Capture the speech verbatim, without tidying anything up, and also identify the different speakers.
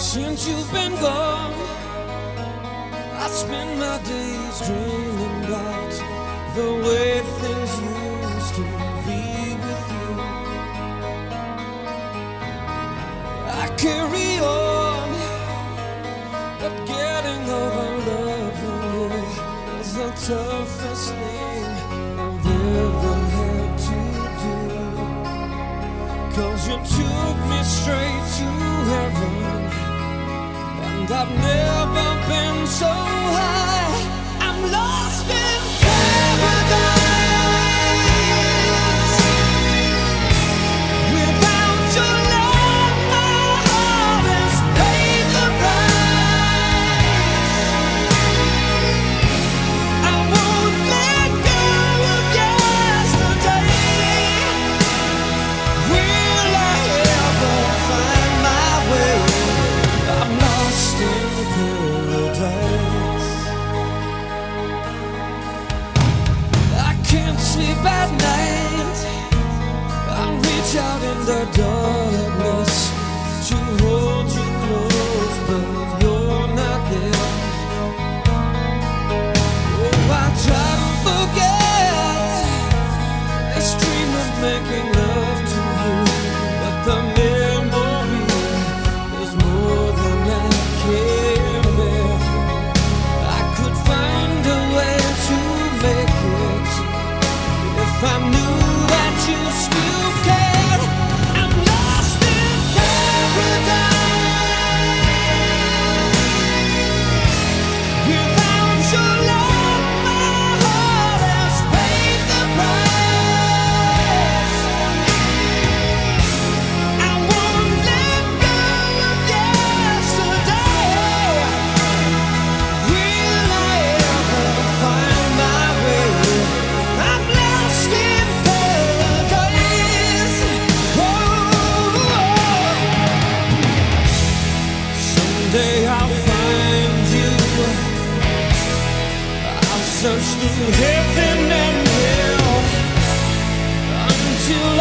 Speaker 1: Since you've been gone, I spend my days dreaming about the way things used to be with you. I carry on, but getting over loving you is the toughest thing I've ever had to do. 'Cause you took me straight to heaven, and I've never been so high. I'm lost in paradise. Without your love, my heart has paid the price. I won't let go of yesterday. Will I ever find my way? I'm lost in paradise. I can't sleep at night. I reach out in the darkness to hold you close, but you're not there. Oh, I try to forget this dream of making love to you, but the memory is more than I can bear. I could find a way to make it if I knew that you still cared. I'm lost in paradise. Without your love, my heart has paid the price. I won't let go of yesterday. Will I ever find my way? I'm lost in paradise. Oh, someday I'll find you. I'll search through heaven and hell until